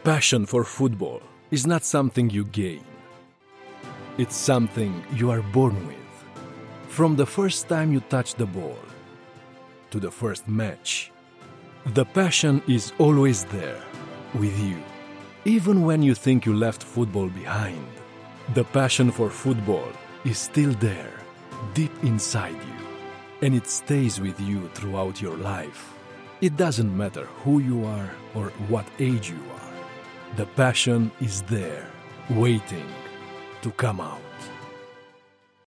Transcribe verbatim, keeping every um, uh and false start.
passion for football is not something you gain. It's something you are born with. From the first time you touch the ball to the first match, the passion is always there with you. Even when you think you left football behind, the passion for football is still there, deep inside you, and it stays with you throughout your life. It doesn't matter who you are or what age you are. The passion is there, waiting to come out.